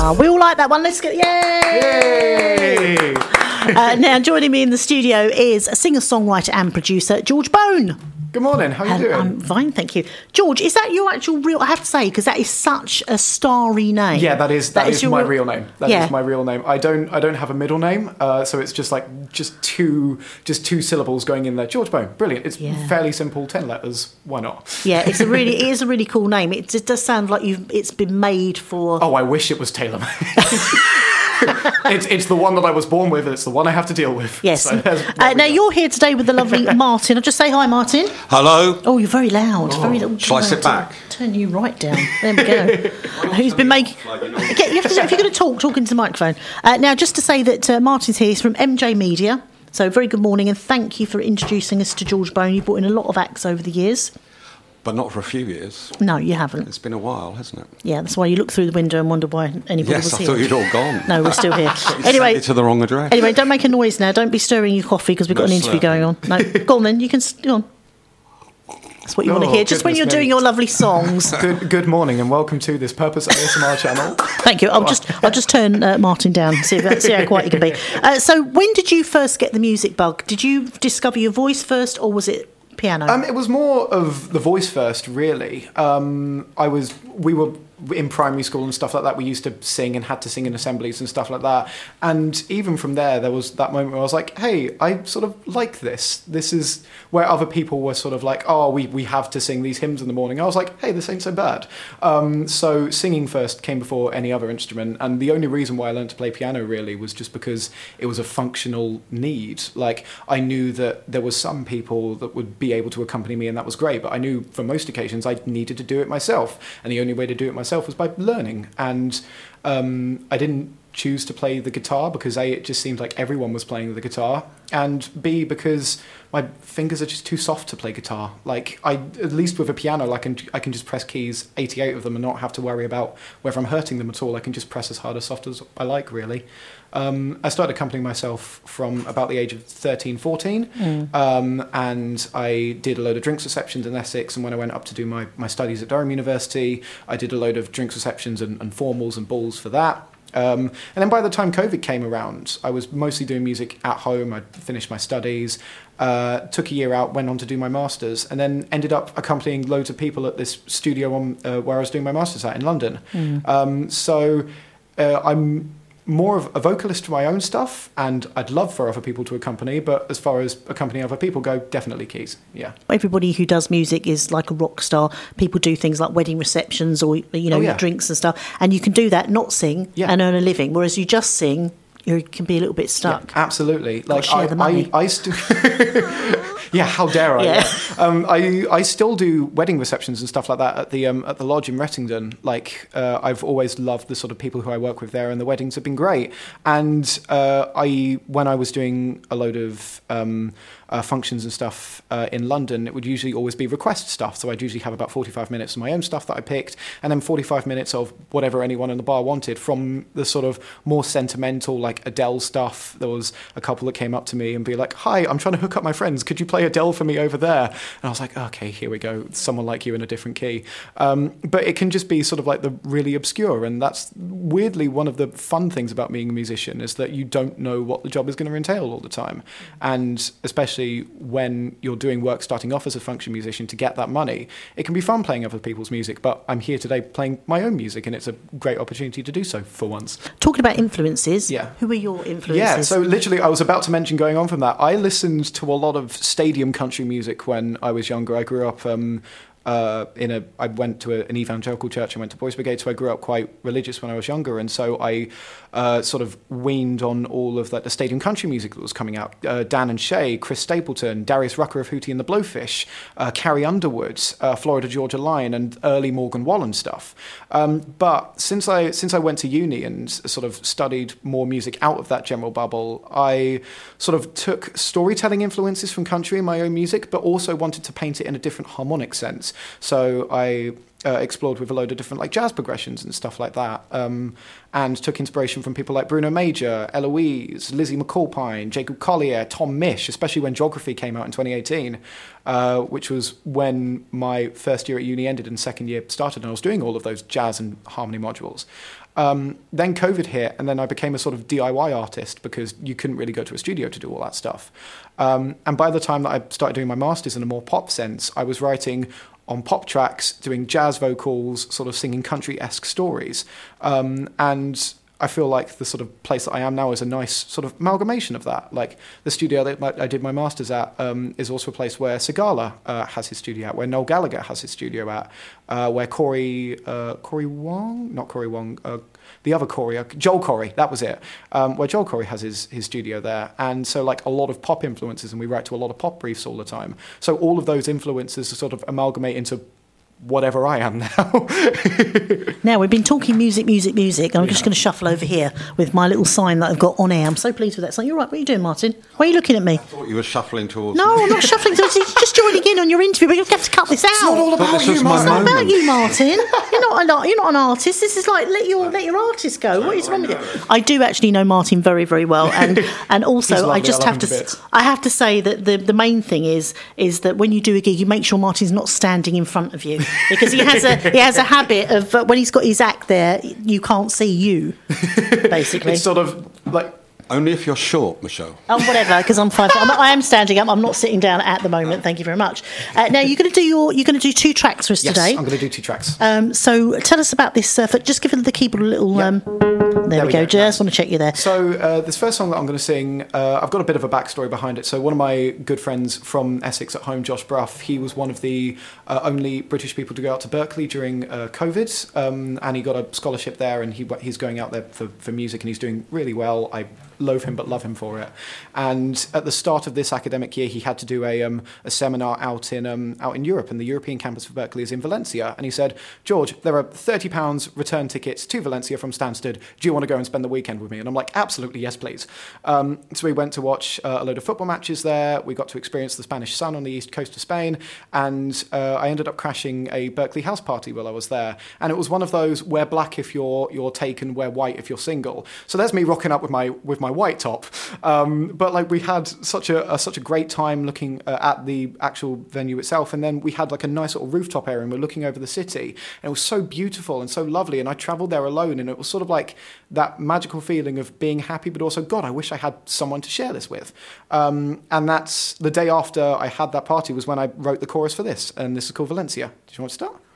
We all like that one. Let's get yay! Now joining me in the studio is a singer-songwriter and producer George Bone. Good morning. How are you doing? I'm fine, thank you. George, is that your actual real? I have to say, because that is such a starry name. Yeah, that is my real name. That is my real name. I don't have a middle name, so it's just two syllables going in there. George Bone, brilliant. It's fairly simple, 10 letters. Why not? Yeah, it is a really cool name. It does sound like it's been made for. Oh, I wish it was tailor-made. It's the one that I was born with. It's the one I have to deal with. Yes. So now you're here today with the lovely Martin. I'll just say hi, Martin. Hello. Oh, you're very loud. Very loud. Shall I sit back? Turn you right down. There we go. Who's been making? If you're going to talk into the microphone. Now, just to say that Martin's here. He's from MJ Media. So, very good morning, and thank you for introducing us to George Bone. You brought in a lot of acts over the years. But not for a few years. No, you haven't. It's been a while, hasn't it? Yeah, that's why you look through the window and wonder why anybody was here. Yes, I thought you'd all gone. No, we're still here. Anyway, sent it to the wrong address. Anyway, don't make a noise now. Don't be stirring your coffee because we've got an interview going on. No, go on then. You can go on. That's what you want to hear. Just when you're doing your lovely songs. Good morning and welcome to this Purpose ASMR channel. Thank you. I'll just turn Martin down. See how quiet you can be. So, when did you first get the music bug? Did you discover your voice first, or was it piano? It was more of the voice first, really. We were in primary school and stuff like that. We used to sing and had to sing in assemblies and stuff like that. And even from there was that moment where I was like, hey, I sort of like this. This is where other people were sort of like, oh, we have to sing these hymns in the morning. I was like, hey, this ain't so bad. So singing first came before any other instrument. And the only reason why I learned to play piano really was just because it was a functional need. Like, I knew that there was some people that would be able to accompany me and that was great. But I knew for most occasions I needed to do it myself. And the only way to do it myself was by learning. And I didn't choose to play the guitar because A, it just seemed like everyone was playing the guitar, and B, because my fingers are just too soft to play guitar. Like, at least with a piano, I can just press keys, 88 of them, and not have to worry about whether I'm hurting them at all. I can just press as hard or soft as I like, really. I started accompanying myself from about the age of 13, 14, and I did a load of drinks receptions in Essex, and when I went up to do my studies at Durham University, I did a load of drinks receptions and formals and balls for that. And then by the time COVID came around, I was mostly doing music at home. I'd finished my studies, took a year out, went on to do my master's, and then ended up accompanying loads of people at this studio where I was doing my master's at in London. So I'm more of a vocalist for my own stuff, and I'd love for other people to accompany, but as far as accompanying other people go, definitely keys. Yeah. Everybody who does music is like a rock star. People do things like wedding receptions or drinks and stuff, and you can do that, not sing, and earn a living, whereas you just sing, you can be a little bit stuck. Yeah, absolutely. Like, share the money. I still yeah, how dare I? Yeah. I still do wedding receptions and stuff like that at the lodge in Rettington. Like, I've always loved the sort of people who I work with there, and the weddings have been great. And when I was doing a load of functions and stuff in London, it would usually always be request stuff. So I'd usually have about 45 minutes of my own stuff that I picked, and then 45 minutes of whatever anyone in the bar wanted, from the sort of more sentimental, like Adele stuff. There was a couple that came up to me and be like, hi, I'm trying to hook up my friends. Could you play Adele for me over there? And I was like, okay, here we go. Someone like you in a different key. But it can just be sort of like the really obscure. And that's weirdly one of the fun things about being a musician, is that you don't know what the job is going to entail all the time. And especially when you're doing work starting off as a function musician to get that money, it can be fun playing other people's music. But I'm here today playing my own music, and it's a great opportunity to do so for once. Talking about influences, yeah. Who are your influences? Yeah, so literally I was about to mention, going on from that, I listened to a lot of stadium country music when I was younger. I grew up I went to an evangelical church. I went to Boys Brigade, so I grew up quite religious when I was younger, and so I sort of weaned on all of the stadium country music that was coming out. Dan and Shay, Chris Stapleton, Darius Rucker of Hootie and the Blowfish, Carrie Underwood, Florida Georgia Line, and early Morgan Wallen stuff. But since I went to uni and sort of studied more music out of that general bubble, I sort of took storytelling influences from country in my own music, but also wanted to paint it in a different harmonic sense. So I explored with a load of different like jazz progressions and stuff like that, and took inspiration from people like Bruno Major, Eloise, Lizzie McAlpine, Jacob Collier, Tom Misch, especially when Geography came out in 2018, which was when my first year at uni ended and second year started, and I was doing all of those jazz and harmony modules. Then COVID hit, and then I became a sort of DIY artist because you couldn't really go to a studio to do all that stuff. And by the time that I started doing my masters in a more pop sense, I was writing on pop tracks, doing jazz vocals, sort of singing country-esque stories. And I feel like the sort of place that I am now is a nice sort of amalgamation of that. Like the studio that I did my masters at is also a place where Sigala has his studio at, where Noel Gallagher has his studio at, where Corey Wong, not Corey Wong, the other Corey, Joel Corey, that was it, where Joel Corey has his studio there. And so like a lot of pop influences, and we write to a lot of pop briefs all the time. So all of those influences sort of amalgamate into whatever I am now. Now, we've been talking music. I'm just going to shuffle over here with my little sign that I've got on air. I'm so pleased with that sign. You're right. What are you doing, Martin? Why are you looking at me? I thought you were shuffling towards No, me. I'm not shuffling towards you. You're just joining in on your interview, but you have to cut this out. It's not all But about this you, was my Martin. It's not about moment. you, Martin. You're not an artist. This is like let your artist go. What is wrong with you? I do actually know Martin very, very well, and He's also lovely. I just I love have him to to bits. I have to say that the main thing is that when you do a gig, you make sure Martin's not standing in front of you, because he has a habit of when he's got his act there, you can't see you, basically. It's sort of like, Only if you're short, Michelle. Oh, whatever, because I'm 5 foot. I am standing up. I'm not sitting down at the moment. Thank you very much. Now you're going to do 2 tracks for us yes, today. I'm going to do 2 tracks. So tell us about this. Just give the keyboard a little. There we go. Just want to check you there. So this first song that I'm going to sing, I've got a bit of a backstory behind it. So one of my good friends from Essex at home, Josh Brough, he was one of the only British people to go out to Berkeley during COVID, and he got a scholarship there, and he's going out there for music, and he's doing really well. I loathe him but love him for it. And at the start of this academic year, he had to do a seminar out in Europe, and the European campus for Berkeley is in Valencia. And he said, George, there are £30 return tickets to Valencia from Stansted. Do you want to go and spend the weekend with me? And I'm like, absolutely, yes, please. So we went to watch a load of football matches there. We got to experience the Spanish sun on the east coast of Spain, and I ended up crashing a Berkeley house party while I was there. And it was one of those wear black if you're taken, wear white if you're single. So there's me rocking up with my white top, but like we had such a great time looking at the actual venue itself, and then we had like a nice little rooftop area, and we're looking over the city, and it was so beautiful and so lovely. And I travelled there alone, and it was sort of like that magical feeling of being happy, but also, God, I wish I had someone to share this with. And that's the day after I had that party was when I wrote the chorus for this, and this is called Valencia. Do you want to start?